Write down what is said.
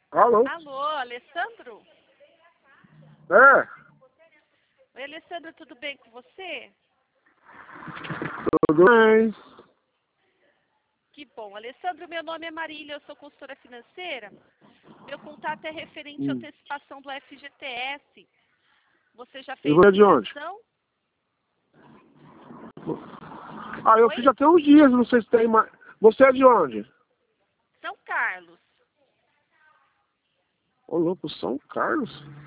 Alô? Alô, Alessandro? É, Oi, Alessandro, tudo bem com você? tudo bem. Que bom. Alessandro, meu nome é Marília, eu sou consultora financeira. Meu contato é referente à antecipação do FGTS. Você já E fez você a é de onde? ligação? Ah, eu Oi? fiz até uns dias, não sei se tem mais. Você é de onde? São Carlos. Ô, louco, São Carlos?